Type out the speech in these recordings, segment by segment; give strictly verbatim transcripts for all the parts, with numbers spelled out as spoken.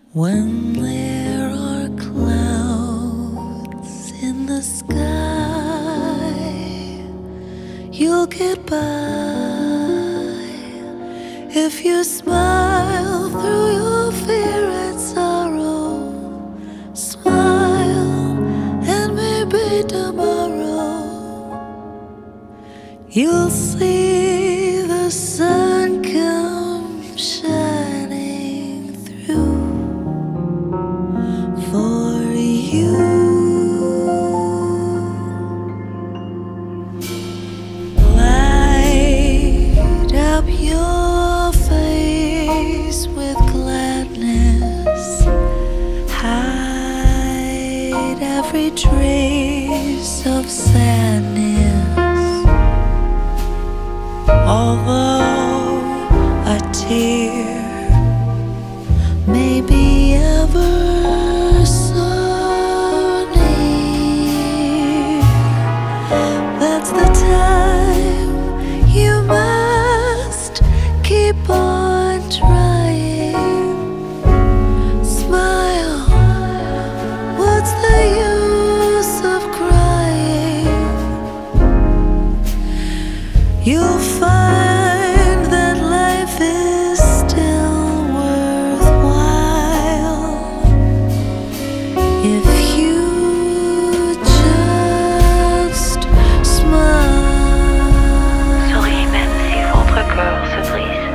When there are clouds in the sky, you'll get by if you smile through your fear and sorrow. Smile, and maybe tomorrow you'll see the sun come shining through for you. Light up your face with gladness, hide every trace of sadness. Although a tear may be ever so near, that's the time you must keep on trying. Smile, what's the use of crying? You'll find that life is still worthwhile if you just smile. Souriez même si votre cœur se brise.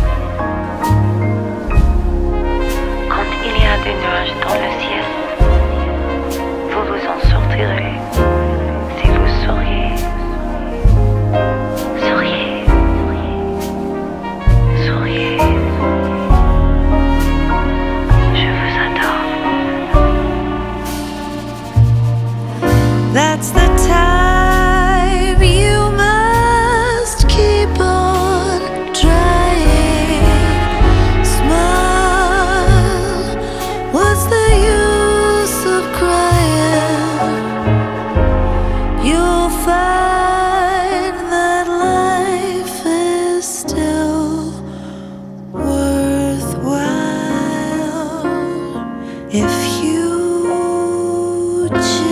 Quand il y a des nuages dans le ciel, vous vous en sortirez si vous souriez. Souriez. Souriez. Je vous adore. That's the time you must keep on trying. Smile, what's the use of crying? You'll find that life is still worthwhile if you just